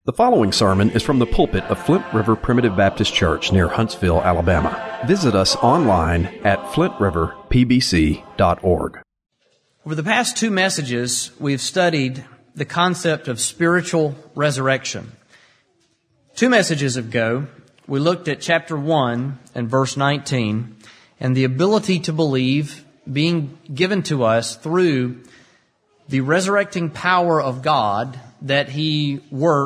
The following sermon is from the pulpit of Flint River Primitive Baptist Church near Huntsville, Alabama. Visit us online at flintriverpbc.org. Over the past two messages, we've studied the concept of spiritual resurrection. Two messages ago, we looked at chapter 1 and verse 19, and the ability to believe being given to us through the resurrecting power of God that He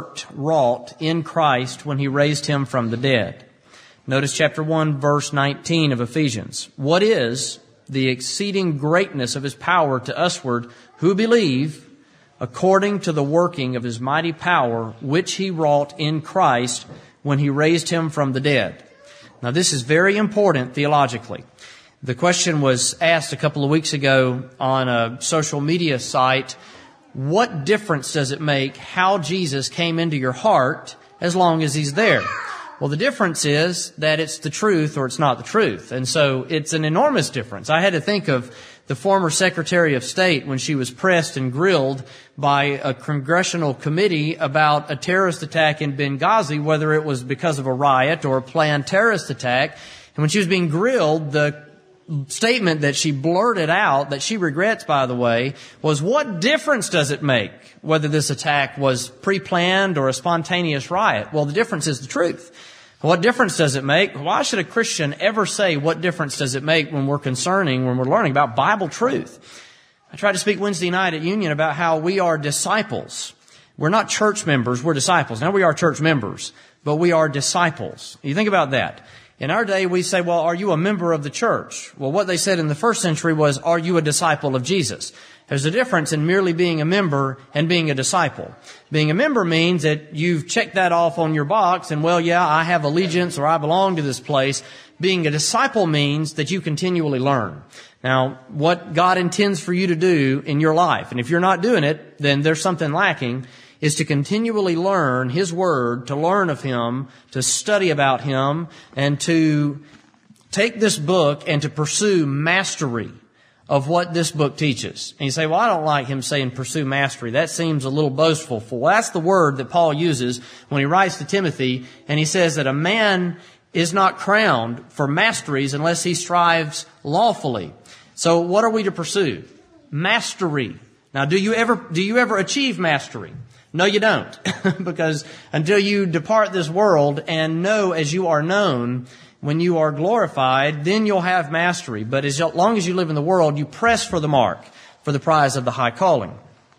wrought in Christ when He raised Him from the dead. Notice chapter 1, verse 19 of Ephesians. What is the exceeding greatness of His power to usward who believe, according to the working of His mighty power, which He wrought in Christ when He raised Him from the dead? Now this is very important theologically. The question was asked a couple of weeks ago on a social media site, what difference does it make how Jesus came into your heart as long as He's there? Well, the difference is that it's the truth or it's not the truth. And so it's an enormous difference. I had to think of the former Secretary of State when she was pressed and grilled by a congressional committee about a terrorist attack in Benghazi, whether it was because of a riot or a planned terrorist attack. And when she was being grilled, the statement that she blurted out, that she regrets, by the way, was, what difference does it make whether this attack was pre-planned or a spontaneous riot? Well, the difference is the truth. What difference does it make? Why should a Christian ever say what difference does it make when we're learning about Bible truth? I tried to speak Wednesday night at Union about how we are disciples. We're not church members, we're disciples. Now we are church members, but we are disciples. You think about that. In our day, we say, well, are you a member of the church? Well, what they said in the first century was, are you a disciple of Jesus? There's a difference in merely being a member and being a disciple. Being a member means that you've checked that off on your box and, well, yeah, I have allegiance or I belong to this place. Being a disciple means that you continually learn. Now, what God intends for you to do in your life, and if you're not doing it, then there's something lacking, is to continually learn His Word, to learn of Him, to study about Him, and to take this book and to pursue mastery of what this book teaches. And you say, well, I don't like him saying pursue mastery. That seems a little boastful. Well, that's the word that Paul uses when he writes to Timothy, and he says that a man is not crowned for masteries unless he strives lawfully. So what are we to pursue? Mastery. Now, do you ever achieve mastery? No, you don't. Because until you depart this world and know as you are known, when you are glorified, then you'll have mastery. But as long as you live in the world, you press for the mark, for the prize of the high calling.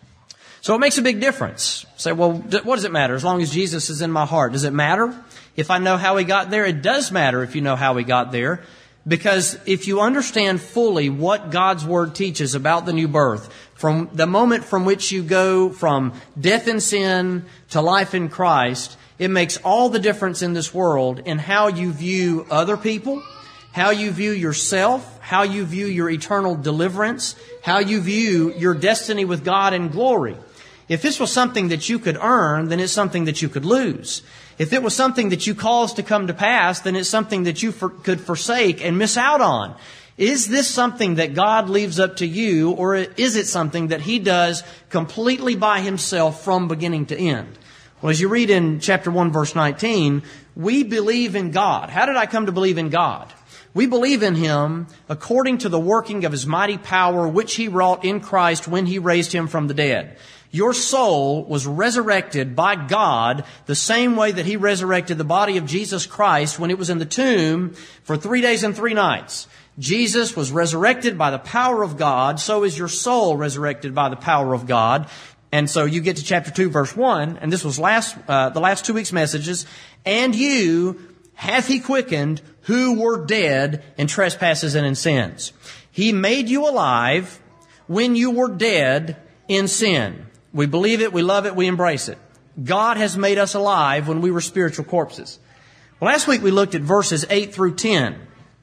So it makes a big difference. Say, well, what does it matter? As long as Jesus is in my heart. Does it matter if I know how He got there? It does matter if you know how He got there. Because if you understand fully what God's Word teaches about the new birth, from the moment from which you go from death in sin to life in Christ, it makes all the difference in this world in how you view other people, how you view yourself, how you view your eternal deliverance, how you view your destiny with God in glory. If this was something that you could earn, then it's something that you could lose. If it was something that you caused to come to pass, then it's something that you could forsake and miss out on. Is this something that God leaves up to you, or is it something that He does completely by Himself from beginning to end? Well, as you read in chapter 1, verse 19, we believe in God. How did I come to believe in God? We believe in Him according to the working of His mighty power, which He wrought in Christ when He raised Him from the dead. Your soul was resurrected by God the same way that He resurrected the body of Jesus Christ when it was in the tomb for 3 days and 3 nights. Jesus was resurrected by the power of God. So is your soul resurrected by the power of God. And so you get to chapter 2, verse 1, and this was the last 2 weeks' messages. And you hath He quickened who were dead in trespasses and in sins. He made you alive when you were dead in sin. We believe it, we love it, we embrace it. God has made us alive when we were spiritual corpses. Well, last week we looked at verses 8 through 10.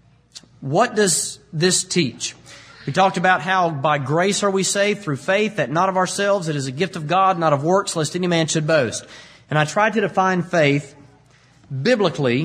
What does this teach? We talked about how by grace are we saved through faith, that not of ourselves, it is a gift of God, not of works, lest any man should boast. And I tried to define faith biblically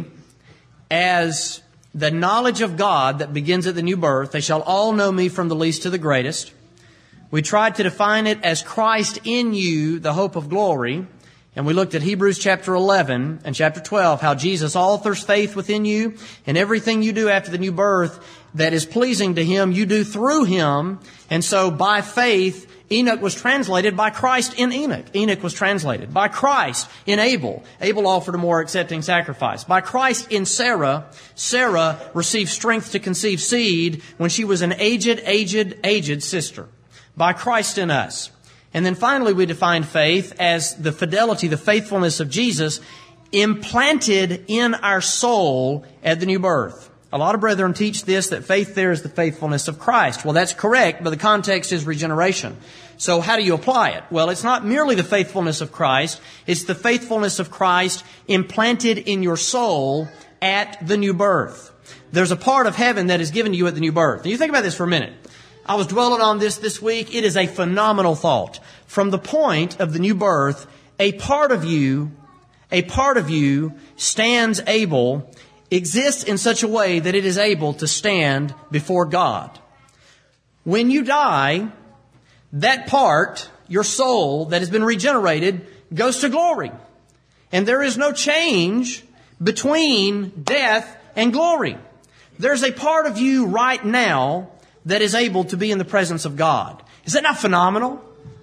as the knowledge of God that begins at the new birth. They shall all know me from the least to the greatest. We tried to define it as Christ in you, the hope of glory. And we looked at Hebrews chapter 11 and chapter 12, how Jesus authors faith within you, and everything you do after the new birth that is pleasing to Him, you do through Him. And so by faith, Enoch was translated by Christ in Enoch. Enoch was translated by Christ in Abel. Abel offered a more accepting sacrifice. By Christ in Sarah, Sarah received strength to conceive seed when she was an aged sister. By Christ in us. And then finally we define faith as the fidelity, the faithfulness of Jesus implanted in our soul at the new birth. A lot of brethren teach this, that faith there is the faithfulness of Christ. Well, that's correct, but the context is regeneration. So how do you apply it? Well, it's not merely the faithfulness of Christ. It's the faithfulness of Christ implanted in your soul at the new birth. There's a part of heaven that is given to you at the new birth. Now, you think about this for a minute. I was dwelling on this week. It is a phenomenal thought. From the point of the new birth, a part of you exists in such a way that it is able to stand before God. When you die, that part, your soul that has been regenerated, goes to glory. And there is no change between death and glory. There's a part of you right now that is able to be in the presence of God. Is that not phenomenal?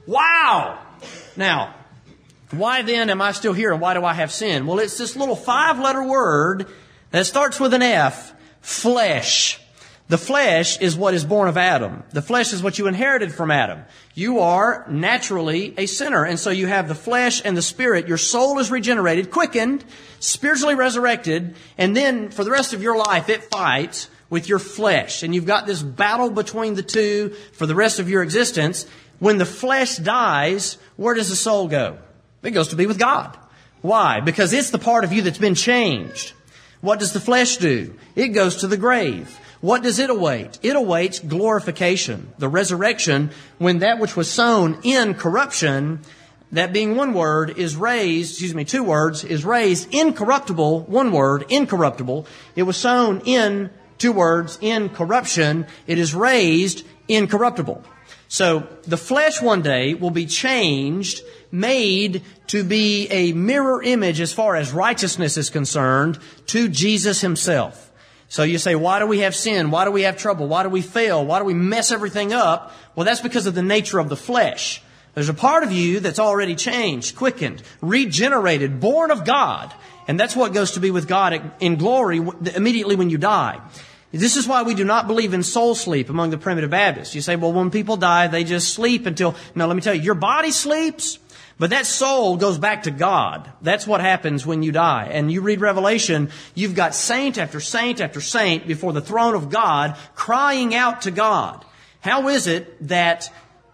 Wow! Now, why then am I still here and why do I have sin? Well, it's this little 5-letter word that starts with an F, flesh. The flesh is what is born of Adam. The flesh is what you inherited from Adam. You are naturally a sinner, and so you have the flesh and the spirit. Your soul is regenerated, quickened, spiritually resurrected, and then for the rest of your life it fights with your flesh. And you've got this battle between the two for the rest of your existence. When the flesh dies, where does the soul go? It goes to be with God. Why? Because it's the part of you that's been changed. What does the flesh do? It goes to the grave. What does it await? It awaits glorification, the resurrection, when that which was sown in corruption, that being one word, is raised, two words, is raised incorruptible, one word, incorruptible. It was sown in, two words, in corruption. It is raised incorruptible. So the flesh one day will be changed, made to be a mirror image as far as righteousness is concerned to Jesus Himself. So you say, why do we have sin? Why do we have trouble? Why do we fail? Why do we mess everything up? Well, that's because of the nature of the flesh. There's a part of you that's already changed, quickened, regenerated, born of God. And that's what goes to be with God in glory immediately when you die. This is why we do not believe in soul sleep among the primitive Baptists. You say, well, when people die, they just sleep until... No, let me tell you, your body sleeps, but that soul goes back to God. That's what happens when you die. And you read Revelation, you've got saint after saint after saint before the throne of God crying out to God. How is it that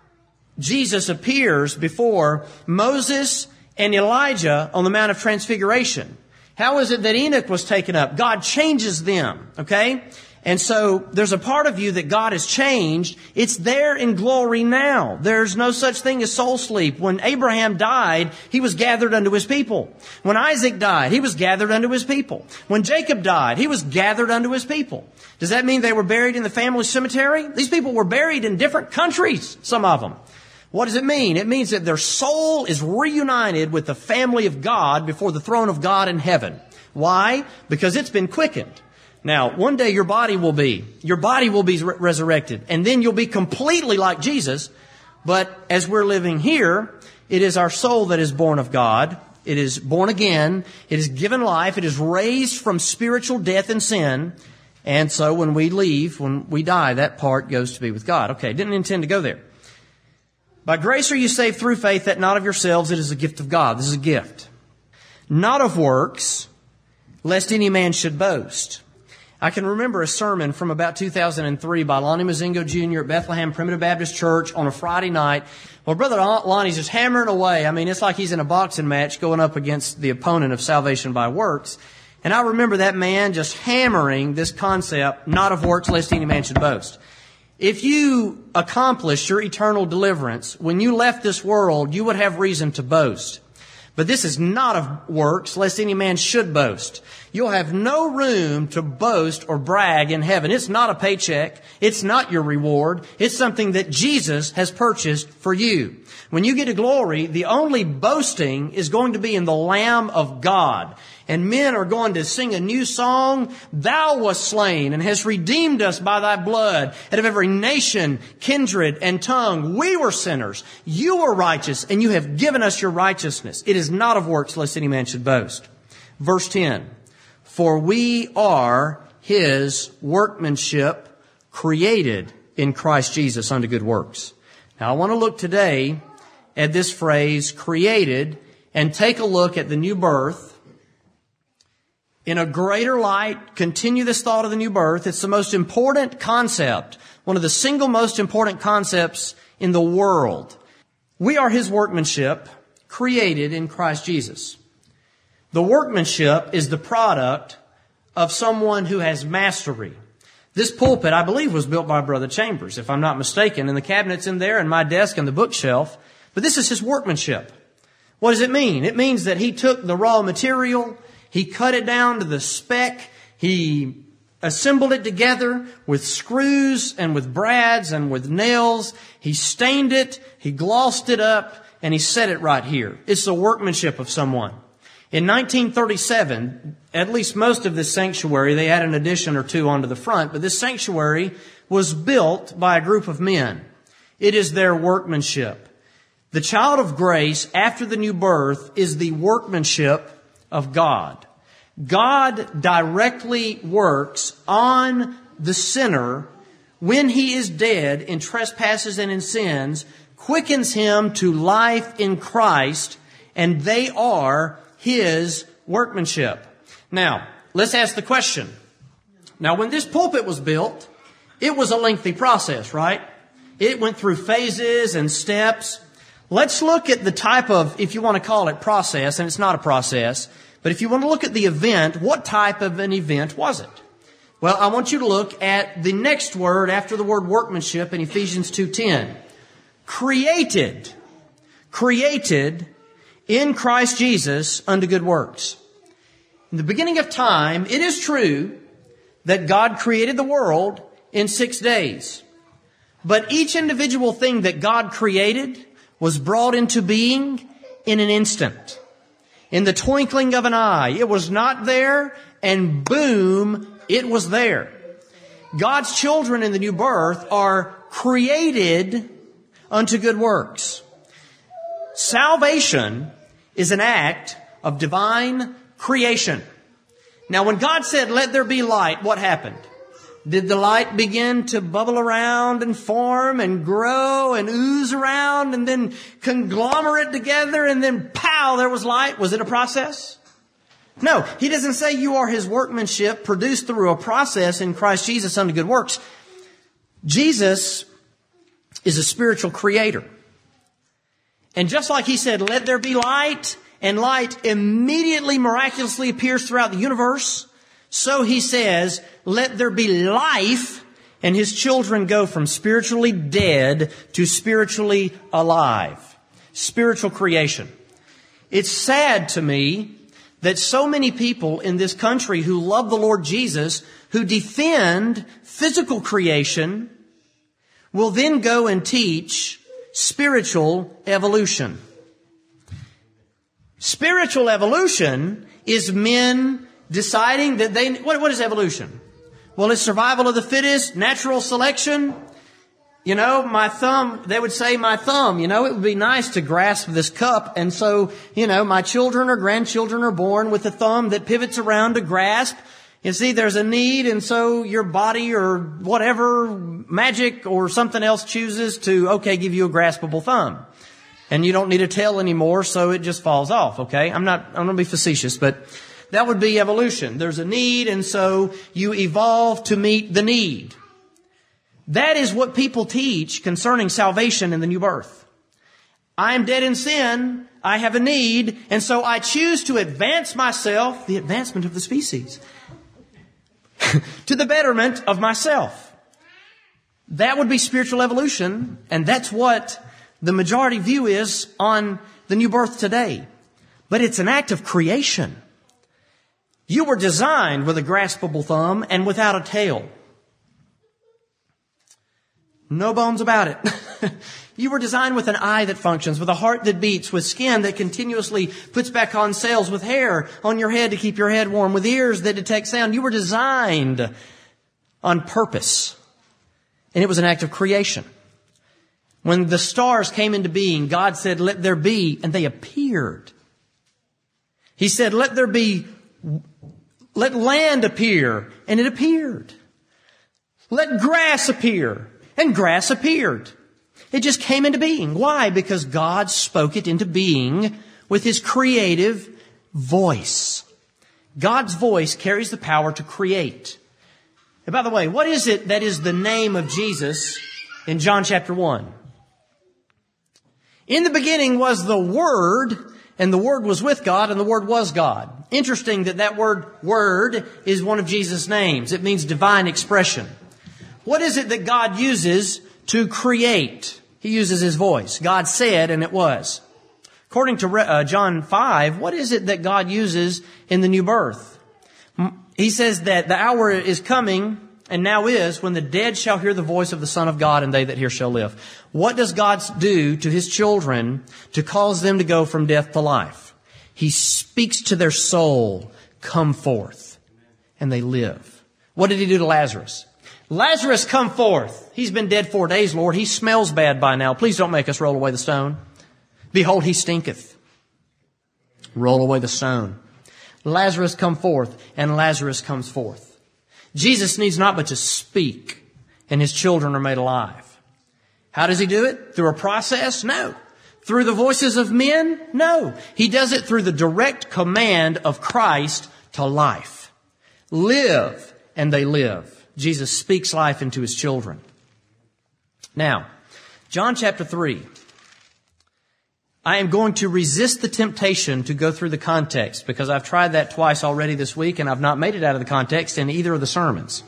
Jesus appears before Moses and Elijah on the Mount of Transfiguration? How is it that Enoch was taken up? God changes them, okay? And so there's a part of you that God has changed. It's there in glory now. There's no such thing as soul sleep. When Abraham died, he was gathered unto his people. When Isaac died, he was gathered unto his people. When Jacob died, he was gathered unto his people. Does that mean they were buried in the family cemetery? These people were buried in different countries, some of them. What does it mean? It means that their soul is reunited with the family of God before the throne of God in heaven. Why? Because it's been quickened. Now, one day your body will be resurrected, and then you'll be completely like Jesus. But as we're living here, it is our soul that is born of God. It is born again. It is given life. It is raised from spiritual death and sin. And so when we leave, when we die, that part goes to be with God. Okay, didn't intend to go there. By grace are you saved through faith, that not of yourselves, it is a gift of God. This is a gift. Not of works, lest any man should boast. I can remember a sermon from about 2003 by Lonnie Mozingo Jr. at Bethlehem Primitive Baptist Church on a Friday night. Well, Brother Lonnie's just hammering away. I mean, it's like he's in a boxing match going up against the opponent of salvation by works. And I remember that man just hammering this concept, not of works, lest any man should boast. If you accomplished your eternal deliverance, when you left this world, you would have reason to boast. But this is not of works, lest any man should boast. You'll have no room to boast or brag in heaven. It's not a paycheck. It's not your reward. It's something that Jesus has purchased for you. When you get to glory, the only boasting is going to be in the Lamb of God. And men are going to sing a new song. Thou wast slain and hast redeemed us by thy blood out of every nation, kindred, and tongue. We were sinners. You were righteous, and you have given us your righteousness. It is not of works, lest any man should boast. Verse 10, for we are his workmanship, created in Christ Jesus unto good works. Now I want to look today at this phrase, created, and take a look at the new birth in a greater light. Continue this thought of the new birth. It's the most important concept, one of the single most important concepts in the world. We are his workmanship, created in Christ Jesus. The workmanship is the product of someone who has mastery. This pulpit, I believe, was built by Brother Chambers, if I'm not mistaken, and the cabinets in there and my desk and the bookshelf. But this is his workmanship. What does it mean? It means that he took the raw material, he cut it down to the spec, he assembled it together with screws and with brads and with nails. He stained it, he glossed it up, and he set it right here. It's the workmanship of someone. In 1937, at least most of this sanctuary, they had an addition or two onto the front, but this sanctuary was built by a group of men. It is their workmanship. The child of grace, after the new birth, is the workmanship of God. God directly works on the sinner when he is dead in trespasses and in sins, quickens him to life in Christ, and they are his workmanship. Now, let's ask the question. Now, when this pulpit was built, it was a lengthy process, right? It went through phases and steps. Let's look at the type of, if you want to call it process, and it's not a process, but if you want to look at the event, what type of an event was it? Well, I want you to look at the next word after the word workmanship in Ephesians 2:10. Created. Created in Christ Jesus unto good works. In the beginning of time, it is true that God created the world in 6 days. But each individual thing that God created was brought into being in an instant. In the twinkling of an eye. It was not there, and boom, it was there. God's children in the new birth are created unto good works. Salvation is an act of divine creation. Now, when God said, let there be light, what happened? Did the light begin to bubble around and form and grow and ooze around and then conglomerate together and then pow, there was light? Was it a process? No, he doesn't say you are his workmanship produced through a process in Christ Jesus unto good works. Jesus is a spiritual creator. And just like he said, let there be light, and light immediately miraculously appears throughout the universe, so he says, let there be life, and his children go from spiritually dead to spiritually alive. Spiritual creation. It's sad to me that so many people in this country who love the Lord Jesus, who defend physical creation, will then go and teach spiritual evolution. Spiritual evolution is men deciding that they... What is evolution? Well, it's survival of the fittest, natural selection. You know, my thumb, they would say my thumb, it would be nice to grasp this cup. And so, my children or grandchildren are born with a thumb that pivots around to grasp. You see, there's a need, and so your body or whatever, magic or something else chooses to, give you a graspable thumb. And you don't need a tail anymore, so it just falls off, okay? I'm going to be facetious, but that would be evolution. There's a need, and so you evolve to meet the need. That is what people teach concerning salvation and the new birth. I am dead in sin, I have a need, and so I choose to advance myself, the advancement of the species, to the betterment of myself. That would be spiritual evolution, and that's what the majority view is on the new birth today. But it's an act of creation. You were designed with a graspable thumb and without a tail. No bones about it. You were designed with an eye that functions, with a heart that beats, with skin that continuously puts back on cells, with hair on your head to keep your head warm, with ears that detect sound. You were designed on purpose. And it was an act of creation. When the stars came into being, God said, "Let there be," and they appeared. He said, let land appear, and it appeared. Let grass appear, and grass appeared. It just came into being. Why? Because God spoke it into being with His creative voice. God's voice carries the power to create. And by the way, what is it that is the name of Jesus in John chapter 1? In the beginning was the Word, and the Word was with God, and the Word was God. Interesting that word is one of Jesus' names. It means divine expression. What is it that God uses to create? He uses His voice. God said, and it was. According to John 5, what is it that God uses in the new birth? He says that the hour is coming, and now is, when the dead shall hear the voice of the Son of God, and they that hear shall live. What does God do to His children to cause them to go from death to life? He speaks to their soul, "Come forth," and they live. What did He do to Lazarus? "Lazarus, come forth. He's been dead 4 days, Lord. He smells bad by now. Please don't make us roll away the stone. Behold, he stinketh." Roll away the stone. Lazarus, come forth, and Lazarus comes forth. Jesus needs not but to speak, and His children are made alive. How does He do it? Through a process? No. Through the voices of men? No. He does it through the direct command of Christ to life. Live, and they live. Jesus speaks life into His children. Now, John chapter 3. I am going to resist the temptation to go through the context, because I've tried that twice already this week and I've not made it out of the context in either of the sermons.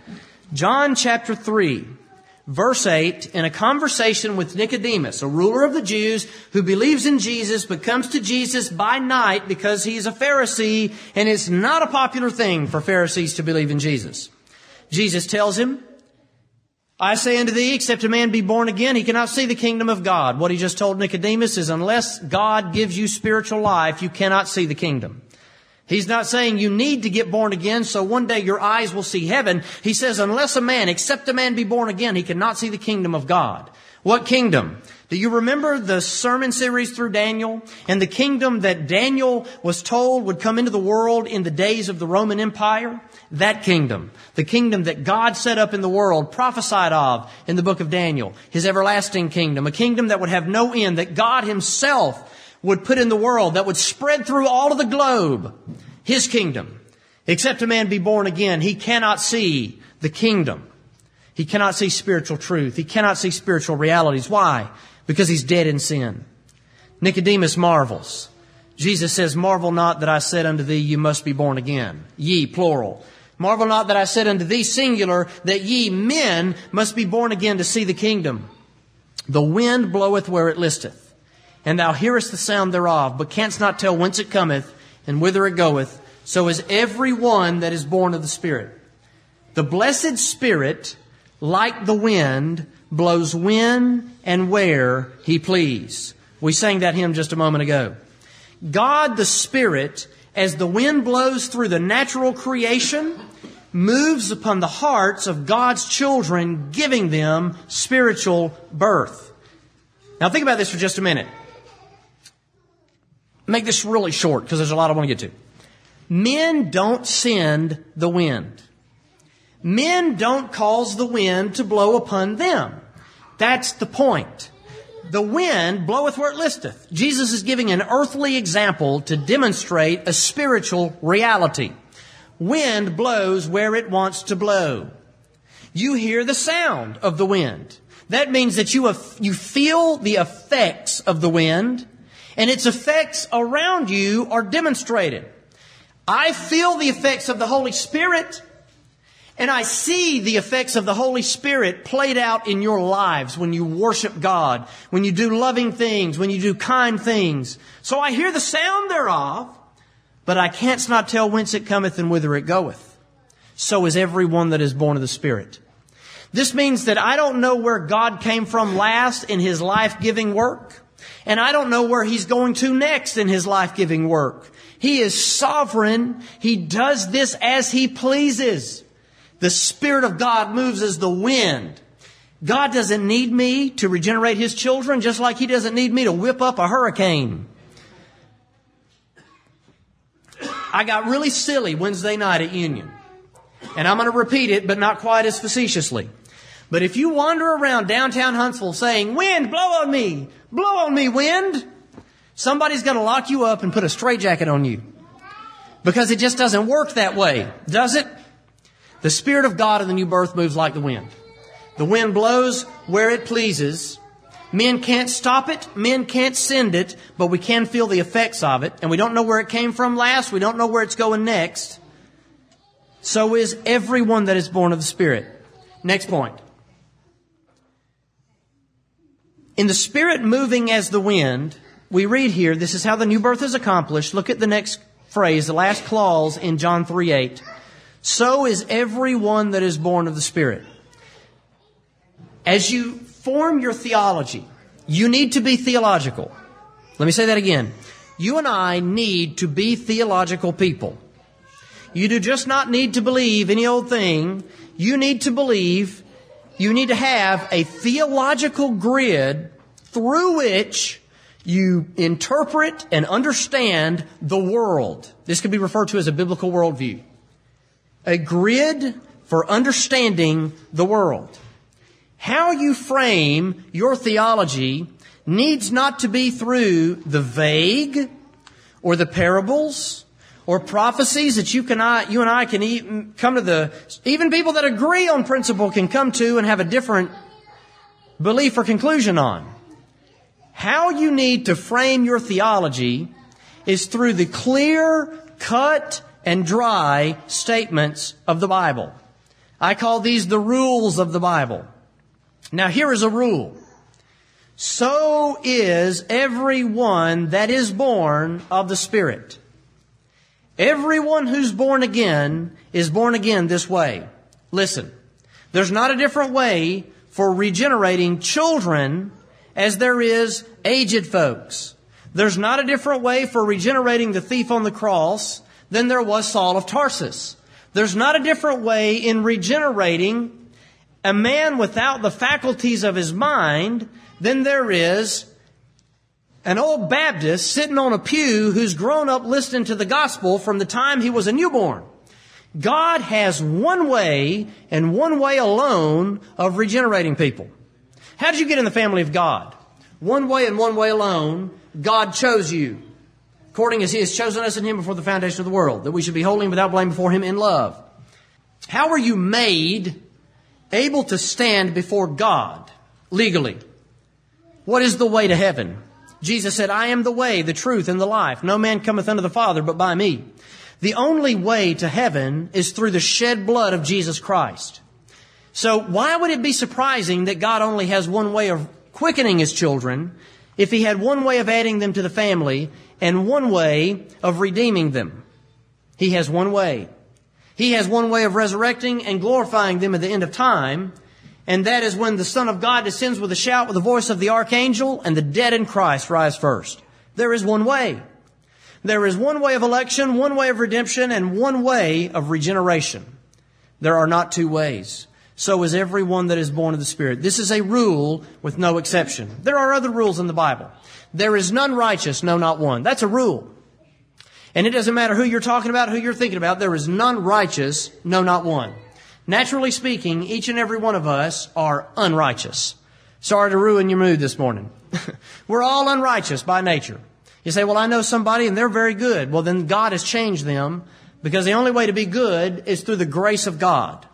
John chapter 3, verse 8, in a conversation with Nicodemus, a ruler of the Jews who believes in Jesus but comes to Jesus by night because he's a Pharisee, and it's not a popular thing for Pharisees to believe in Jesus. Jesus tells him, "I say unto thee, except a man be born again, he cannot see the kingdom of God." What he just told Nicodemus is, unless God gives you spiritual life, you cannot see the kingdom. He's not saying you need to get born again so one day your eyes will see heaven. He says, except a man be born again, he cannot see the kingdom of God. What kingdom? Do you remember the sermon series through Daniel? And the kingdom that Daniel was told would come into the world in the days of the Roman Empire? That kingdom. The kingdom that God set up in the world, prophesied of in the book of Daniel. His everlasting kingdom. A kingdom that would have no end, that God Himself would put in the world, that would spread through all of the globe. His kingdom. Except a man be born again, he cannot see the kingdom. He cannot see spiritual truth. He cannot see spiritual realities. Why? Because he's dead in sin. Nicodemus marvels. Jesus says, "Marvel not that I said unto thee, you must be born again." Ye, plural. "Marvel not that I said unto thee," singular, "that ye men must be born again to see the kingdom. The wind bloweth where it listeth, and thou hearest the sound thereof, but canst not tell whence it cometh and whither it goeth. So is every one that is born of the Spirit." The blessed Spirit, like the wind, blows when and where He please. We sang that hymn just a moment ago. God the Spirit, as the wind blows through the natural creation, moves upon the hearts of God's children, giving them spiritual birth. Now think about this for just a minute. Make this really short because there's a lot I want to get to. Men don't send the wind. Men don't cause the wind to blow upon them. That's the point. The wind bloweth where it listeth. Jesus is giving an earthly example to demonstrate a spiritual reality. Wind blows where it wants to blow. You hear the sound of the wind. That means that you feel the effects of the wind, and its effects around you are demonstrated. I feel the effects of the Holy Spirit, and I see the effects of the Holy Spirit played out in your lives when you worship God, when you do loving things, when you do kind things. So I hear the sound thereof, but I canst not tell whence it cometh and whither it goeth. So is every one that is born of the Spirit. This means that I don't know where God came from last in His life-giving work, and I don't know where He's going to next in His life-giving work. He is sovereign. He does this as He pleases. The Spirit of God moves as the wind. God doesn't need me to regenerate His children, just like He doesn't need me to whip up a hurricane. I got really silly Wednesday night at Union. And I'm going to repeat it, but not quite as facetiously. But if you wander around downtown Huntsville saying, "Wind, blow on me, wind," somebody's going to lock you up and put a straitjacket on you. Because it just doesn't work that way, does it? The Spirit of God in the new birth moves like the wind. The wind blows where it pleases. Men can't stop it. Men can't send it. But we can feel the effects of it. And we don't know where it came from last. We don't know where it's going next. So is everyone that is born of the Spirit. Next point. In the Spirit moving as the wind, we read here, this is how the new birth is accomplished. Look at the next phrase, the last clause in John 3:8. So is everyone that is born of the Spirit. As you form your theology, you need to be theological. Let me say that again. You and I need to be theological people. You do just not need to believe any old thing. You need to believe, you need to have a theological grid through which you interpret and understand the world. This could be referred to as a biblical worldview. A grid for understanding the world. How you frame your theology needs not to be through the vague or the parables or prophecies that you and I can come to even people that agree on principle can come to and have a different belief or conclusion on. How you need to frame your theology is through the clear, cut, and dry statements of the Bible. I call these the rules of the Bible. Now here is a rule. So is everyone that is born of the Spirit. Everyone who's born again is born again this way. Listen, there's not a different way for regenerating children as there is aged folks. There's not a different way for regenerating the thief on the cross than there was Saul of Tarsus. There's not a different way in regenerating a man without the faculties of his mind than there is an old Baptist sitting on a pew who's grown up listening to the gospel from the time he was a newborn. God has one way and one way alone of regenerating people. How did you get in the family of God? One way and one way alone. God chose you, according as He has chosen us in Him before the foundation of the world, that we should be holy and without blame before Him in love. How were you made able to stand before God legally? What is the way to heaven? Jesus said, "I am the way, the truth, and the life. No man cometh unto the Father but by me." The only way to heaven is through the shed blood of Jesus Christ. So why would it be surprising that God only has one way of quickening His children if He had one way of adding them to the family and one way of redeeming them? He has one way. He has one way of resurrecting and glorifying them at the end of time, and that is when the Son of God descends with a shout with the voice of the archangel and the dead in Christ rise first. There is one way. There is one way of election, one way of redemption, and one way of regeneration. There are not two ways. So is everyone that is born of the Spirit. This is a rule with no exception. There are other rules in the Bible. There is none righteous, no, not one. That's a rule. And it doesn't matter who you're talking about, who you're thinking about. There is none righteous, no, not one. Naturally speaking, each and every one of us are unrighteous. Sorry to ruin your mood this morning. We're all unrighteous by nature. You say, "Well, I know somebody and they're very good." Well, then God has changed them, because the only way to be good is through the grace of God.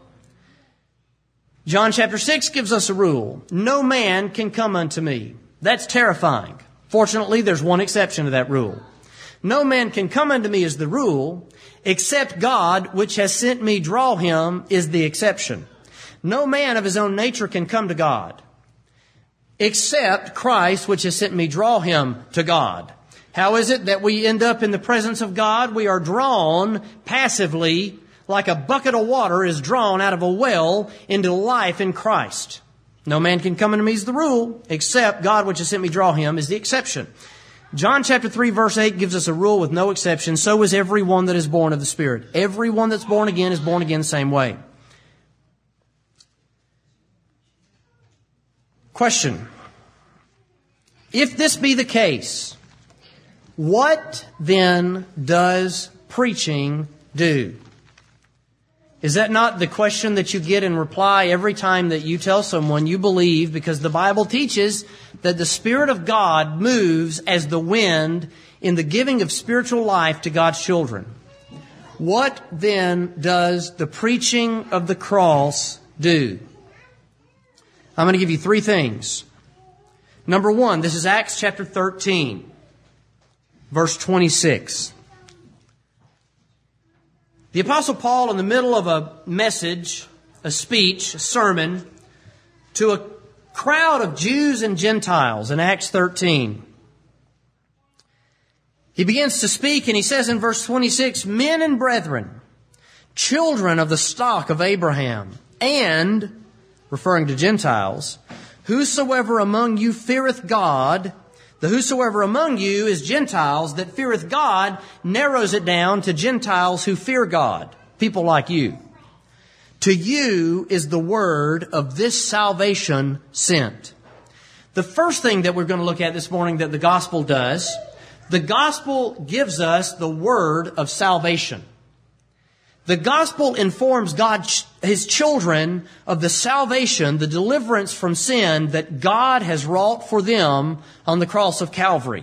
John chapter 6 gives us a rule. No man can come unto me. That's terrifying. Fortunately, there's one exception to that rule. No man can come unto me is the rule, except God, which has sent me, draw him, is the exception. No man of his own nature can come to God, except Christ, which has sent me, draw him to God. How is it that we end up in the presence of God? We are drawn passively, like a bucket of water is drawn out of a well into life in Christ. No man can come unto me is the rule, except God which has sent me draw him is the exception. John chapter 3 verse 8 gives us a rule with no exception. So is everyone that is born of the Spirit. Everyone that's born again is born again the same way. Question. If this be the case, what then does preaching do? Is that not the question that you get in reply every time that you tell someone you believe? Because the Bible teaches that the Spirit of God moves as the wind in the giving of spiritual life to God's children. What then does the preaching of the cross do? I'm going to give you three things. Number one, this is Acts chapter 13, verse 26. The Apostle Paul, in the middle of a message, a speech, a sermon, to a crowd of Jews and Gentiles in Acts 13. He begins to speak and he says in verse 26, "Men and brethren, children of the stock of Abraham, and," referring to Gentiles, "whosoever among you feareth God," the whosoever among you is Gentiles, that feareth God narrows it down to Gentiles who fear God, people like you. "To you is the word of this salvation sent." The first thing that we're going to look at this morning that the gospel does, the gospel gives us the word of salvation. The gospel informs God, His children, of the salvation, the deliverance from sin that God has wrought for them on the cross of Calvary.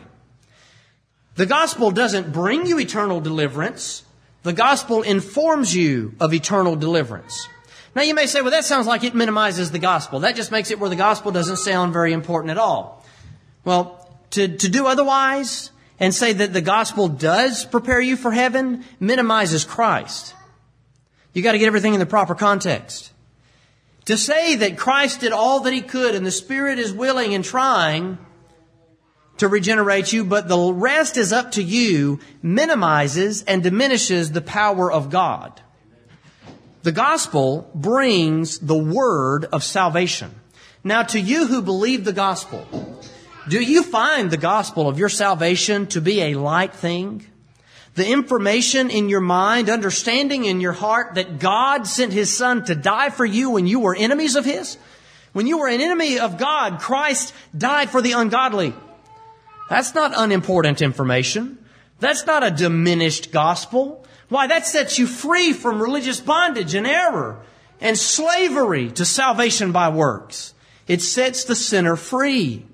The gospel doesn't bring you eternal deliverance. The gospel informs you of eternal deliverance. Now you may say, well, that sounds like it minimizes the gospel. That just makes it where the gospel doesn't sound very important at all. Well, to do otherwise and say that the gospel does prepare you for heaven minimizes Christ. You got to get everything in the proper context. To say that Christ did all that He could and the Spirit is willing and trying to regenerate you, but the rest is up to you, minimizes and diminishes the power of God. The gospel brings the word of salvation. Now, to you who believe the gospel, do you find the gospel of your salvation to be a light thing? The information in your mind, understanding in your heart that God sent His Son to die for you when you were enemies of His? When you were an enemy of God, Christ died for the ungodly. That's not unimportant information. That's not a diminished gospel. Why, that sets you free from religious bondage and error and slavery to salvation by works. It sets the sinner free.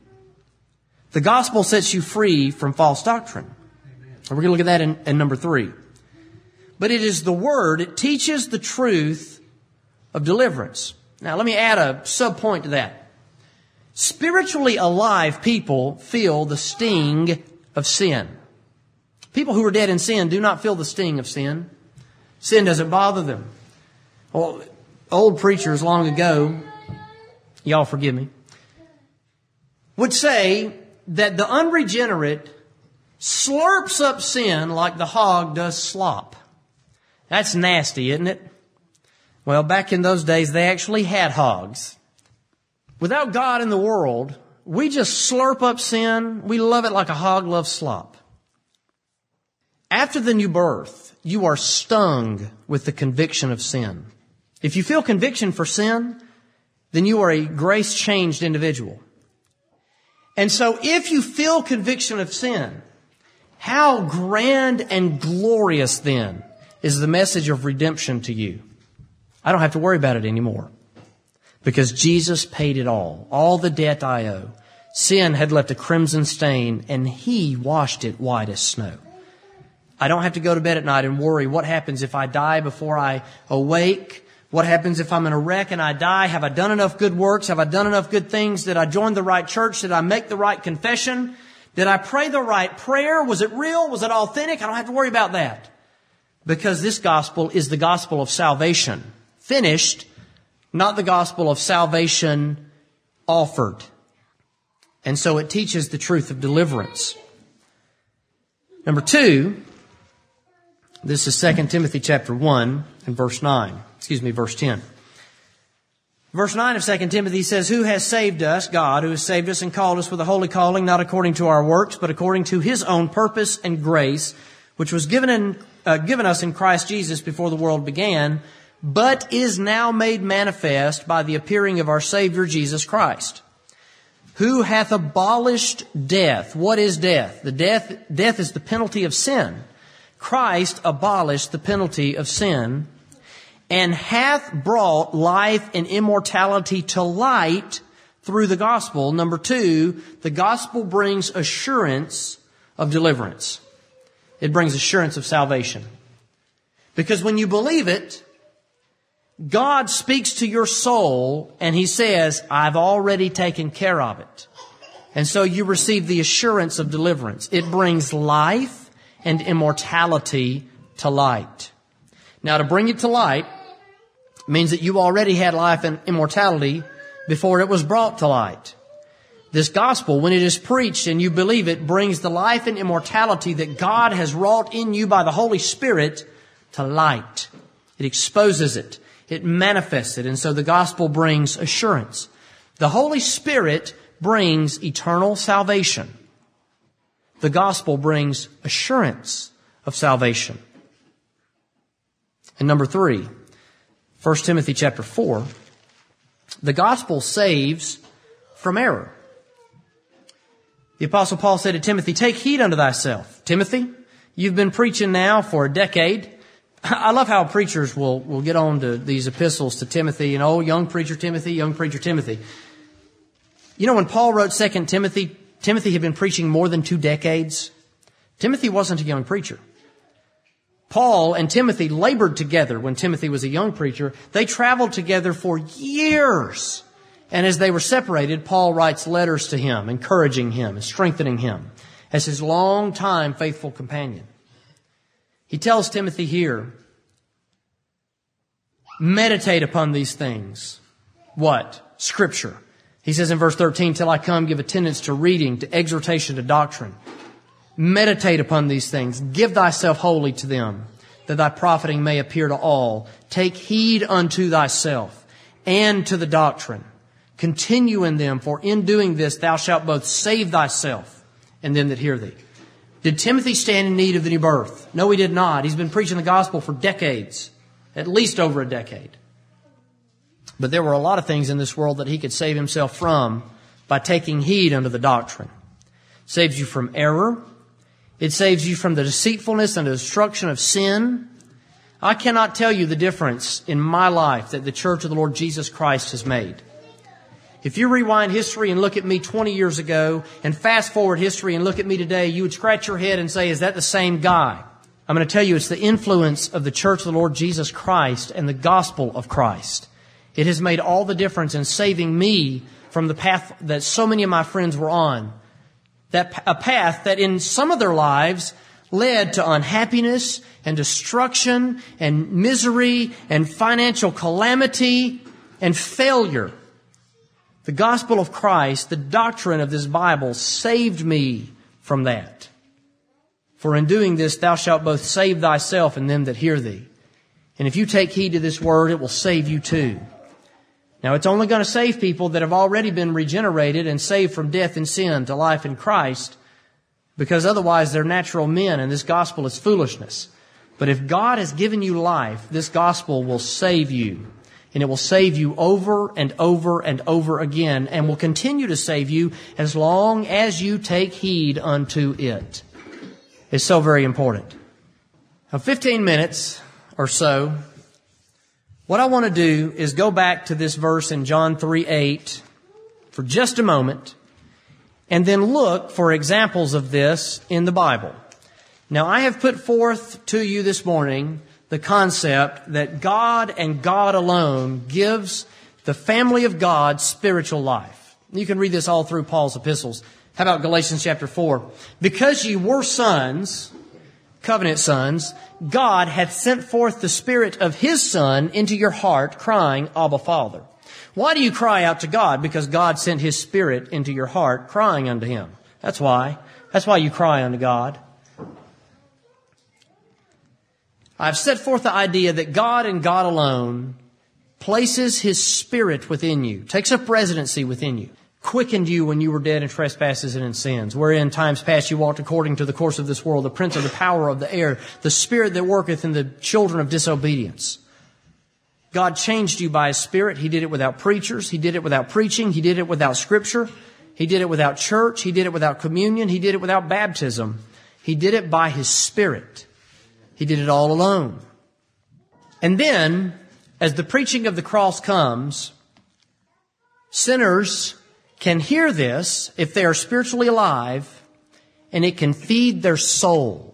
The gospel sets you free from false doctrine. And we're going to look at that in number 3. But it is the Word. It teaches the truth of deliverance. Now, let me add a sub-point to that. Spiritually alive people feel the sting of sin. People who are dead in sin do not feel the sting of sin. Sin doesn't bother them. Well, old preachers long ago, y'all forgive me, would say that the unregenerate slurps up sin like the hog does slop. That's nasty, isn't it? Well, back in those days, they actually had hogs. Without God in the world, we just slurp up sin. We love it like a hog loves slop. After the new birth, you are stung with the conviction of sin. If you feel conviction for sin, then you are a grace-changed individual. And so if you feel conviction of sin, how grand and glorious then is the message of redemption to you? I don't have to worry about it anymore because Jesus paid it all the debt I owe. Sin had left a crimson stain and He washed it white as snow. I don't have to go to bed at night and worry what happens if I die before I awake. What happens if I'm in a wreck and I die? Have I done enough good works? Have I done enough good things? Did I join the right church? Did I make the right confession? Did I pray the right prayer? Was it real? Was it authentic? I don't have to worry about that. Because this gospel is the gospel of salvation. Finished, not the gospel of salvation offered. And so it teaches the truth of deliverance. Number 2, this is 2 Timothy chapter 1 and verse 10. Verse 9 of 2 Timothy says, "Who has saved us? God, who has saved us and called us with a holy calling, not according to our works, but according to His own purpose and grace, which was given us in Christ Jesus before the world began, but is now made manifest by the appearing of our Savior Jesus Christ, who hath abolished death." What is death? Death is the penalty of sin. Christ abolished the penalty of sin, and hath brought life and immortality to light through the gospel. Number 2, the gospel brings assurance of deliverance. It brings assurance of salvation. Because when you believe it, God speaks to your soul and He says, "I've already taken care of it." And so you receive the assurance of deliverance. It brings life and immortality to light. Now, to bring it to light means that you already had life and immortality before it was brought to light. This gospel, when it is preached and you believe it, brings the life and immortality that God has wrought in you by the Holy Spirit to light. It exposes it. It manifests it. And so the gospel brings assurance. The Holy Spirit brings eternal salvation. The gospel brings assurance of salvation. And number 3, 1 Timothy chapter 4, the gospel saves from error. The Apostle Paul said to Timothy, "Take heed unto thyself." Timothy, you've been preaching now for a decade. I love how preachers will get on to these epistles to Timothy and, "Oh, young preacher Timothy, young preacher Timothy." You know, when Paul wrote 2 Timothy, Timothy had been preaching more than 2 decades. Timothy wasn't a young preacher. Paul and Timothy labored together when Timothy was a young preacher. They traveled together for years. And as they were separated, Paul writes letters to him, encouraging him and strengthening him as his long-time faithful companion. He tells Timothy here, meditate upon these things. What? Scripture. He says in verse 13, "Till I come, give attendance to reading, to exhortation, to doctrine." Meditate upon these things. Give thyself wholly to them, that thy profiting may appear to all. Take heed unto thyself and to the doctrine. Continue in them, for in doing this thou shalt both save thyself and them that hear thee. Did Timothy stand in need of the new birth? No, he did not. He's been preaching the gospel for decades, at least over a decade. But there were a lot of things in this world that he could save himself from by taking heed unto the doctrine. It saves you from error. It saves you from the deceitfulness and the destruction of sin. I cannot tell you the difference in my life that the Church of the Lord Jesus Christ has made. If you rewind history and look at me 20 years ago and fast forward history and look at me today, you would scratch your head and say, "Is that the same guy?" I'm going to tell you it's the influence of the Church of the Lord Jesus Christ and the gospel of Christ. It has made all the difference in saving me from the path that so many of my friends were on. A path that in some of their lives led to unhappiness and destruction and misery and financial calamity and failure. The gospel of Christ, the doctrine of this Bible, saved me from that. For in doing this, thou shalt both save thyself and them that hear thee. And if you take heed to this word, it will save you too. Now, it's only going to save people that have already been regenerated and saved from death and sin to life in Christ, because otherwise they're natural men and this gospel is foolishness. But if God has given you life, this gospel will save you. And it will save you over and over and over again, and will continue to save you as long as you take heed unto it. It's so very important. Now, 15 minutes or so, what I want to do is go back to this verse in John 3:8 for just a moment, and then look for examples of this in the Bible. Now, I have put forth to you this morning the concept that God and God alone gives the family of God spiritual life. You can read this all through Paul's epistles. How about Galatians chapter 4? Because ye were sons, covenant sons, God hath sent forth the Spirit of His Son into your heart, crying, Abba, Father. Why do you cry out to God? Because God sent His Spirit into your heart, crying unto Him. That's why. That's why you cry unto God. I've set forth the idea that God and God alone places His Spirit within you, takes up residency within you, quickened you when you were dead in trespasses and in sins, wherein times past you walked according to the course of this world, the prince of the power of the air, the spirit that worketh in the children of disobedience. God changed you by His Spirit. He did it without preachers. He did it without preaching. He did it without Scripture. He did it without church. He did it without communion. He did it without baptism. He did it by His Spirit. He did it all alone. And then, as the preaching of the cross comes, sinners can hear this if they are spiritually alive, and it can feed their soul.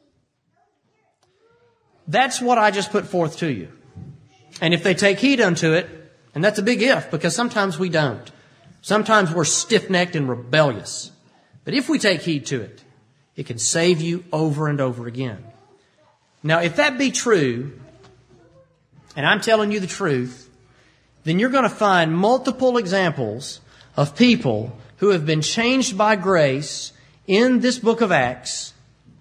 That's what I just put forth to you. And if they take heed unto it, and that's a big if, because sometimes we don't. Sometimes we're stiff-necked and rebellious. But if we take heed to it, it can save you over and over again. Now, if that be true, and I'm telling you the truth, then you're going to find multiple examples of people who have been changed by grace in this book of Acts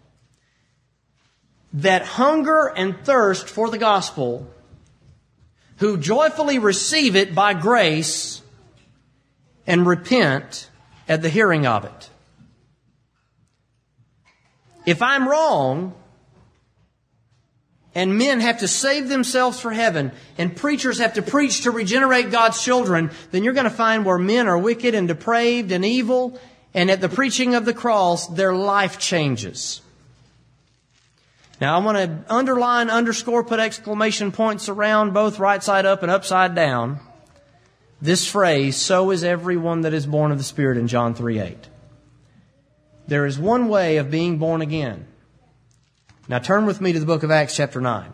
that hunger and thirst for the gospel, who joyfully receive it by grace and repent at the hearing of it. If I'm wrong, and men have to save themselves for heaven, and preachers have to preach to regenerate God's children, then you're going to find where men are wicked and depraved and evil, and at the preaching of the cross, their life changes. Now, I want to underline, underscore, put exclamation points around both right side up and upside down this phrase, so is everyone that is born of the Spirit, in John 3:8. There is one way of being born again. Now turn with me to the book of Acts chapter 9.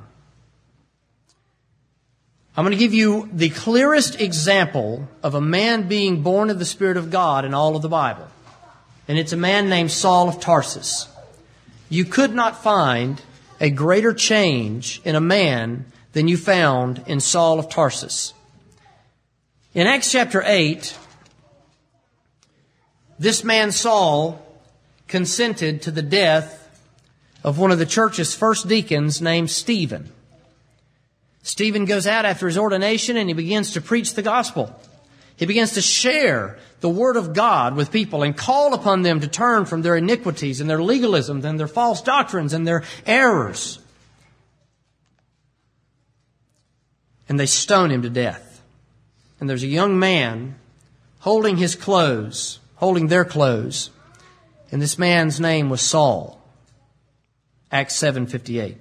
I'm going to give you the clearest example of a man being born of the Spirit of God in all of the Bible. And it's a man named Saul of Tarsus. You could not find a greater change in a man than you found in Saul of Tarsus. In Acts chapter 8, this man Saul consented to the death of one of the church's first deacons named Stephen. Stephen goes out after his ordination and he begins to preach the gospel. He begins to share the Word of God with people and call upon them to turn from their iniquities and their legalisms and their false doctrines and their errors. And they stone him to death. And there's a young man holding their clothes. And this man's name was Saul. Acts 7:58.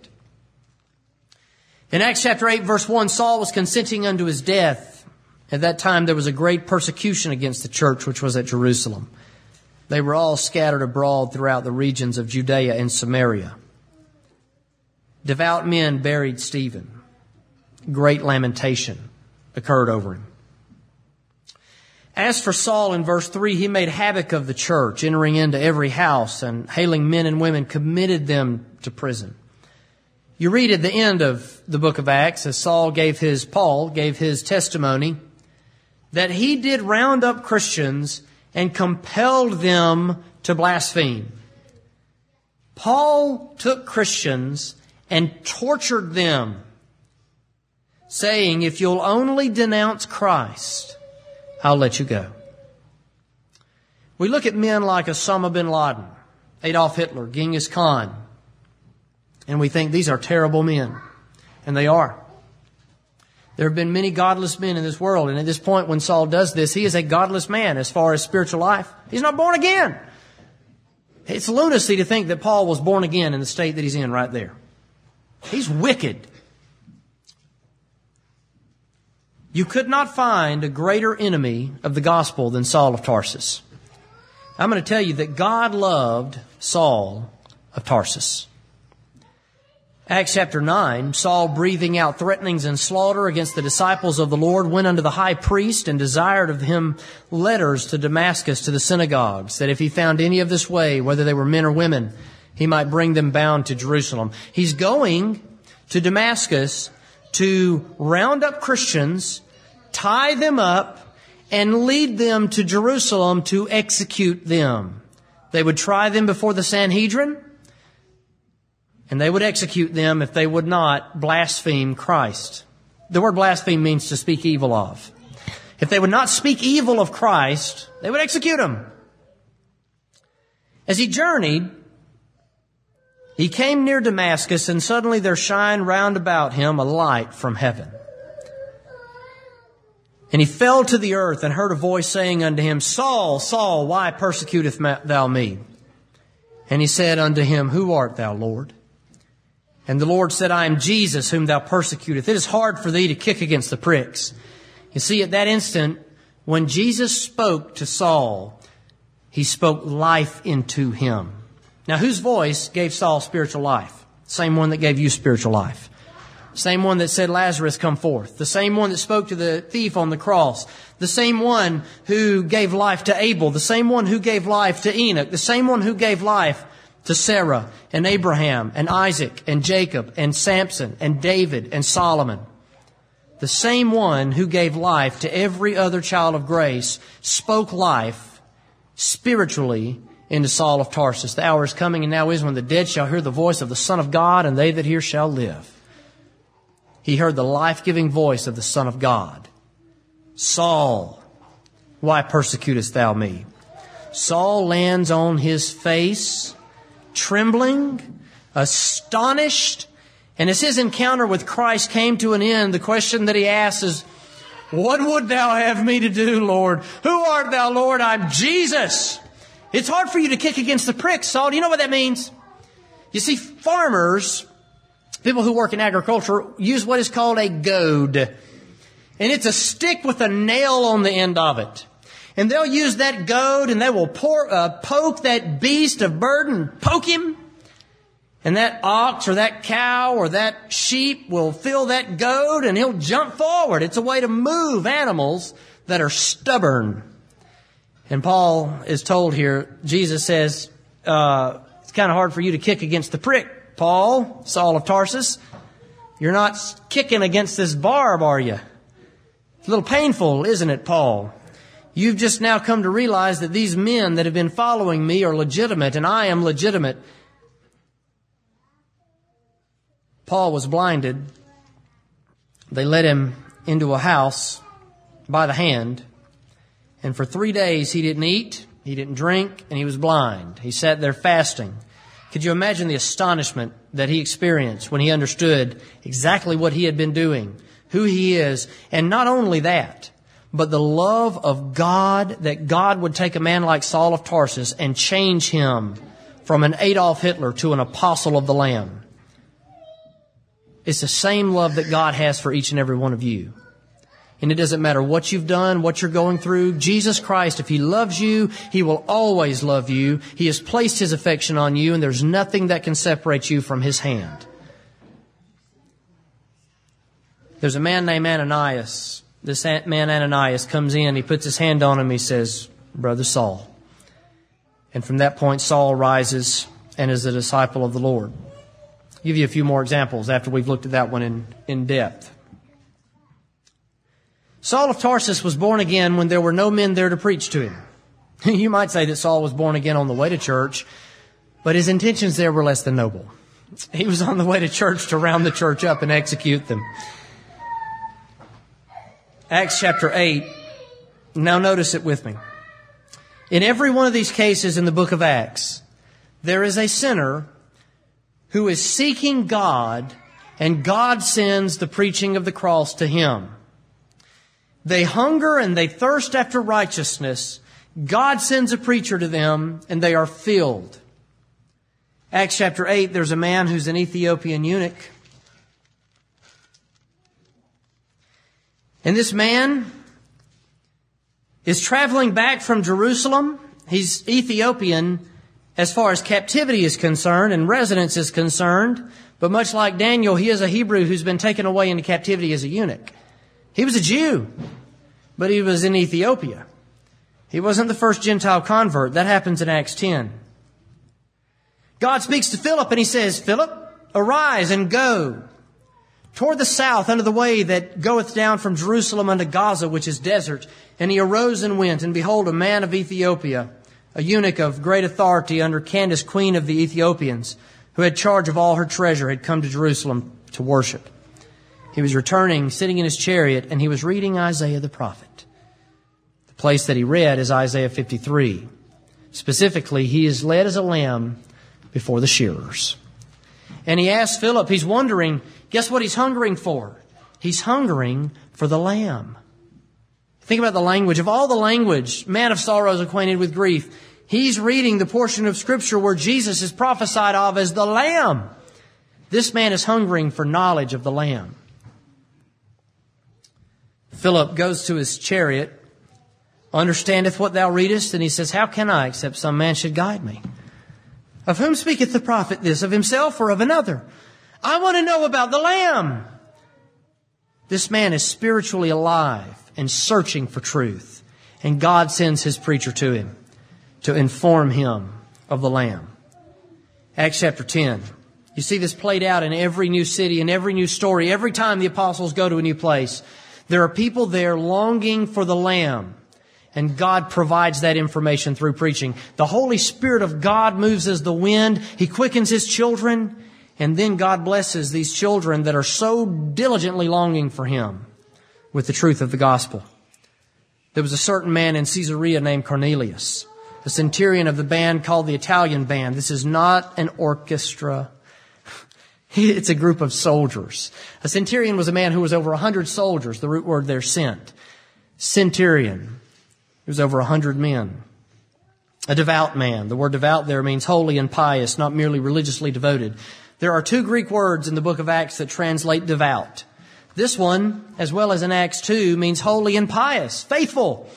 In Acts chapter 8, verse 1, Saul was consenting unto his death. At that time, there was a great persecution against the church, which was at Jerusalem. They were all scattered abroad throughout the regions of Judea and Samaria. Devout men buried Stephen. Great lamentation occurred over him. As for Saul, in verse 3, he made havoc of the church, entering into every house and hailing men and women, committed them to prison. You read at the end of the book of Acts, as Paul gave his testimony, that he did round up Christians and compelled them to blaspheme. Paul took Christians and tortured them, saying, if you'll only denounce Christ, I'll let you go. We look at men like Osama bin Laden, Adolf Hitler, Genghis Khan, and we think these are terrible men. And they are. There have been many godless men in this world, and at this point when Saul does this, he is a godless man as far as spiritual life. He's not born again. It's lunacy to think that Paul was born again in the state that he's in right there. He's wicked. You could not find a greater enemy of the gospel than Saul of Tarsus. I'm going to tell you that God loved Saul of Tarsus. Acts chapter 9, Saul, breathing out threatenings and slaughter against the disciples of the Lord, went unto the high priest and desired of him letters to Damascus to the synagogues, that if he found any of this way, whether they were men or women, he might bring them bound to Jerusalem. He's going to Damascus to round up Christians, tie them up, and lead them to Jerusalem to execute them. They would try them before the Sanhedrin. And they would execute them if they would not blaspheme Christ. The word blaspheme means to speak evil of. If they would not speak evil of Christ, they would execute him. As he journeyed, he came near Damascus, and suddenly there shined round about him a light from heaven. And he fell to the earth and heard a voice saying unto him, Saul, Saul, why persecutest thou me? And he said unto him, Who art thou, Lord? And the Lord said, I am Jesus, whom thou persecutest. It is hard for thee to kick against the pricks. You see, at that instant, when Jesus spoke to Saul, he spoke life into him. Now, whose voice gave Saul spiritual life? Same one that gave you spiritual life. Same one that said, Lazarus, come forth. The same one that spoke to the thief on the cross. The same one who gave life to Abel. The same one who gave life to Enoch. The same one who gave life to Sarah and Abraham and Isaac and Jacob and Samson and David and Solomon. The same one who gave life to every other child of grace spoke life spiritually into Saul of Tarsus. The hour is coming and now is when the dead shall hear the voice of the Son of God, and they that hear shall live. He heard the life-giving voice of the Son of God. Saul, why persecutest thou me? Saul lands on his face, trembling, astonished. And as his encounter with Christ came to an end, the question that he asks is, What would thou have me to do, Lord? Who art thou, Lord? I'm Jesus. It's hard for you to kick against the pricks, Saul. Do you know what that means? You see, farmers, people who work in agriculture, use what is called a goad. And it's a stick with a nail on the end of it. And they'll use that goad and they will poke that beast of burden, poke him. And that ox or that cow or that sheep will feel that goad and he'll jump forward. It's a way to move animals that are stubborn. And Paul is told here, Jesus says, it's kind of hard for you to kick against the prick, Paul, Saul of Tarsus. You're not kicking against this barb, are you? It's a little painful, isn't it, Paul? You've just now come to realize that these men that have been following me are legitimate, and I am legitimate. Paul was blinded. They led him into a house by the hand. And for 3 days he didn't eat, he didn't drink, and he was blind. He sat there fasting. Could you imagine the astonishment that he experienced when he understood exactly what he had been doing, who he is, and not only that, but the love of God, that God would take a man like Saul of Tarsus and change him from an Adolf Hitler to an apostle of the Lamb. It's the same love that God has for each and every one of you. And it doesn't matter what you've done, what you're going through. Jesus Christ, if He loves you, He will always love you. He has placed His affection on you, and there's nothing that can separate you from His hand. There's a man named Ananias. This man Ananias comes in, he puts his hand on him, he says, Brother Saul. And from that point, Saul rises and is a disciple of the Lord. I'll give you a few more examples after we've looked at that one in depth. Saul of Tarsus was born again when there were no men there to preach to him. You might say that Saul was born again on the way to church, but his intentions there were less than noble. He was on the way to church to round the church up and execute them. Acts chapter 8. Now notice it with me. In every one of these cases in the book of Acts, there is a sinner who is seeking God, and God sends the preaching of the cross to him. They hunger and they thirst after righteousness. God sends a preacher to them, and they are filled. Acts chapter 8, there's a man who's an Ethiopian eunuch. And this man is traveling back from Jerusalem. He's Ethiopian as far as captivity is concerned and residence is concerned. But much like Daniel, he is a Hebrew who's been taken away into captivity as a eunuch. He was a Jew, but he was in Ethiopia. He wasn't the first Gentile convert. That happens in Acts 10. God speaks to Philip and He says, Philip, arise and go toward the south unto the way that goeth down from Jerusalem unto Gaza, which is desert. And he arose and went, and behold, a man of Ethiopia, a eunuch of great authority under Candace, queen of the Ethiopians, who had charge of all her treasure, had come to Jerusalem to worship. He was returning, sitting in his chariot, and he was reading Isaiah the prophet. The place that he read is Isaiah 53. Specifically, he is led as a lamb before the shearers. And he asked Philip, he's wondering, guess what he's hungering for? He's hungering for the lamb. Think about the language. Of all the language, man of sorrows, acquainted with grief, he's reading the portion of Scripture where Jesus is prophesied of as the Lamb. This man is hungering for knowledge of the Lamb. Philip goes to his chariot, understandeth what thou readest, and he says, how can I, except some man should guide me? Of whom speaketh the prophet this, of himself or of another? I want to know about the Lamb. This man is spiritually alive and searching for truth. And God sends His preacher to him to inform him of the Lamb. Acts chapter 10. You see this played out in every new city, in every new story. Every time the apostles go to a new place, there are people there longing for the Lamb. And God provides that information through preaching. The Holy Spirit of God moves as the wind. He quickens His children. And then God blesses these children that are so diligently longing for Him with the truth of the gospel. There was a certain man in Caesarea named Cornelius, a centurion of the band called the Italian Band. This is not an orchestra. It's a group of soldiers. A centurion was a man who was over 100 soldiers. The root word there, sent. Centurion. It was over 100 men. A devout man. The word devout there means holy and pious, not merely religiously devoted. There are 2 Greek words in the book of Acts that translate devout. This one, as well as in Acts 2, means holy and pious, faithful.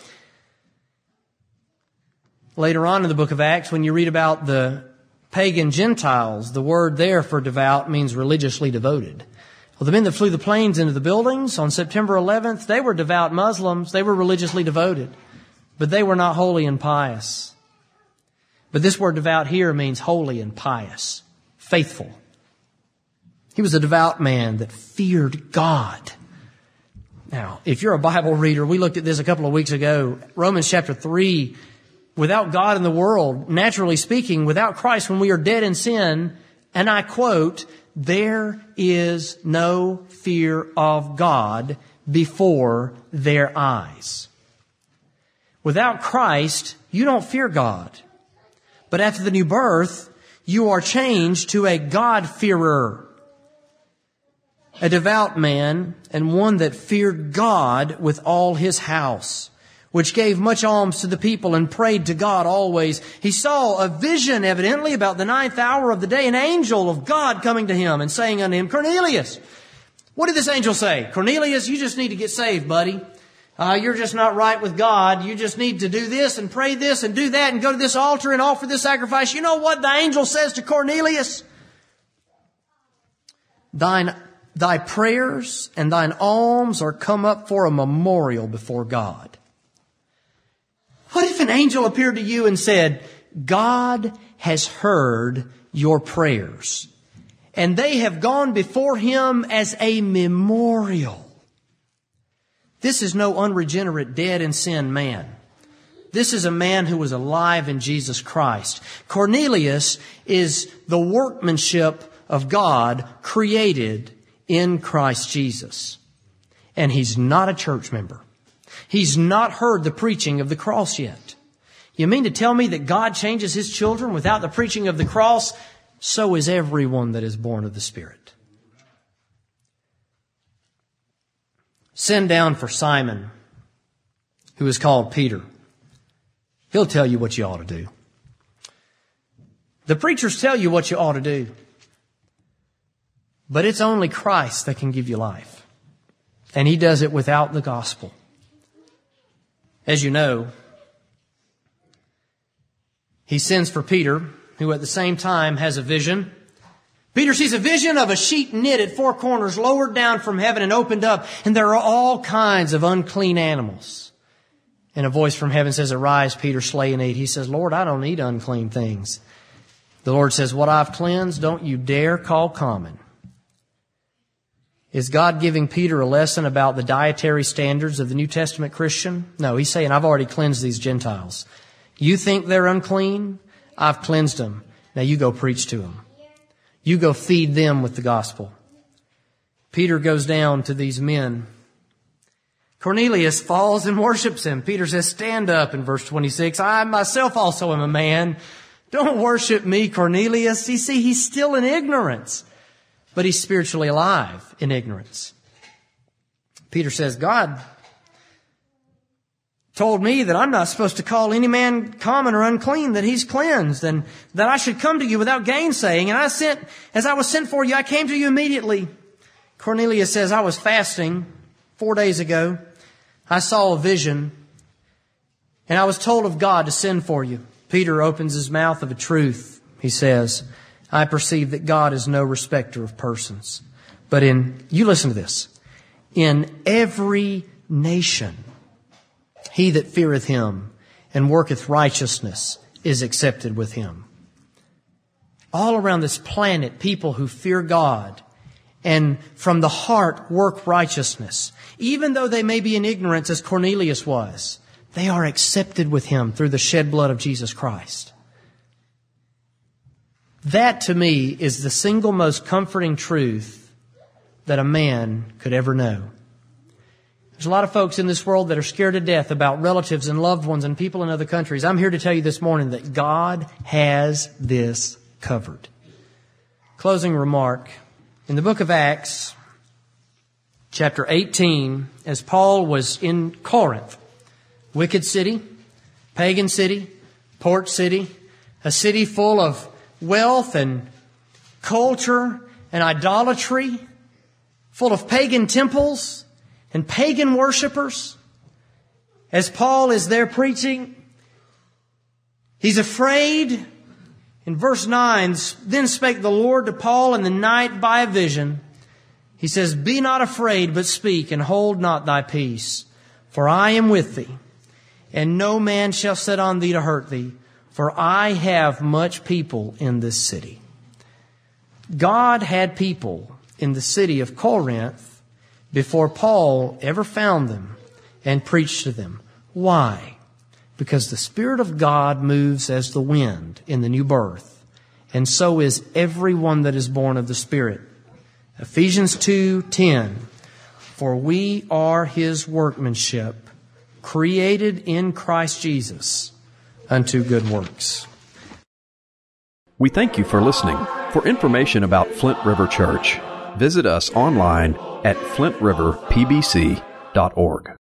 Later on in the book of Acts, when you read about the pagan Gentiles, the word there for devout means religiously devoted. Well, the men that flew the planes into the buildings on September 11th, they were devout Muslims. They were religiously devoted, but they were not holy and pious. But this word devout here means holy and pious, faithful. He was a devout man that feared God. Now, if you're a Bible reader, we looked at this a couple of weeks ago. Romans chapter 3, without God in the world, naturally speaking, without Christ, when we are dead in sin, and I quote, there is no fear of God before their eyes. Without Christ, you don't fear God. But after the new birth, you are changed to a God-fearer. A devout man, and one that feared God with all his house, which gave much alms to the people and prayed to God always. He saw a vision, evidently, about the 9th hour of the day, an angel of God coming to him and saying unto him, Cornelius. What did this angel say? Cornelius, you just need to get saved, buddy. You're just not right with God. You just need to do this and pray this and do that and go to this altar and offer this sacrifice. You know what the angel says to Cornelius? Thy prayers and thine alms are come up for a memorial before God. What if an angel appeared to you and said, God has heard your prayers, and they have gone before Him as a memorial? This is no unregenerate, dead in sin man. This is a man who was alive in Jesus Christ. Cornelius is the workmanship of God created in Christ Jesus. And he's not a church member. He's not heard the preaching of the cross yet. You mean to tell me that God changes His children without the preaching of the cross? So is everyone that is born of the Spirit. Send down for Simon, who is called Peter. He'll tell you what you ought to do. The preachers tell you what you ought to do. But it's only Christ that can give you life. And He does it without the gospel. As you know, He sends for Peter, who at the same time has a vision. Peter sees a vision of a sheet knit at 4 corners, lowered down from heaven and opened up. And there are all kinds of unclean animals. And a voice from heaven says, Arise, Peter, slay and eat. He says, Lord, I don't eat unclean things. The Lord says, What I've cleansed, don't you dare call common. Is God giving Peter a lesson about the dietary standards of the New Testament Christian? No, He's saying, I've already cleansed these Gentiles. You think they're unclean? I've cleansed them. Now you go preach to them. You go feed them with the gospel. Peter goes down to these men. Cornelius falls and worships him. Peter says, stand up in verse 26. I myself also am a man. Don't worship me, Cornelius. You see, he's still in ignorance, but he's spiritually alive in ignorance. Peter says, God told me that I'm not supposed to call any man common or unclean, that he's cleansed, and that I should come to you without gainsaying. And as I was sent for you, I came to you immediately. Cornelius says, I was fasting 4 days ago. I saw a vision, and I was told of God to send for you. Peter opens his mouth of a truth. He says, I perceive that God is no respecter of persons. But you listen to this, in every nation, he that feareth him and worketh righteousness is accepted with him. All around this planet, people who fear God and from the heart work righteousness, even though they may be in ignorance as Cornelius was, they are accepted with him through the shed blood of Jesus Christ. That to me is the single most comforting truth that a man could ever know. There's a lot of folks in this world that are scared to death about relatives and loved ones and people in other countries. I'm here to tell you this morning that God has this covered. Closing remark. In the book of Acts, chapter 18, as Paul was in Corinth, wicked city, pagan city, port city, a city full of wealth and culture and idolatry, full of pagan temples and pagan worshipers. As Paul is there preaching, he's afraid. In verse 9, then spake the Lord to Paul in the night by a vision. He says, be not afraid, but speak, and hold not thy peace. For I am with thee, and no man shall set on thee to hurt thee. For I have much people in this city. God had people in the city of Corinth before Paul ever found them and preached to them. Why? Because the Spirit of God moves as the wind in the new birth, and so is everyone that is born of the Spirit. Ephesians 2:10, for we are His workmanship, created in Christ Jesus unto good works. We thank you for listening. For information about Flint River Church, visit us online at flintriverpbc.org.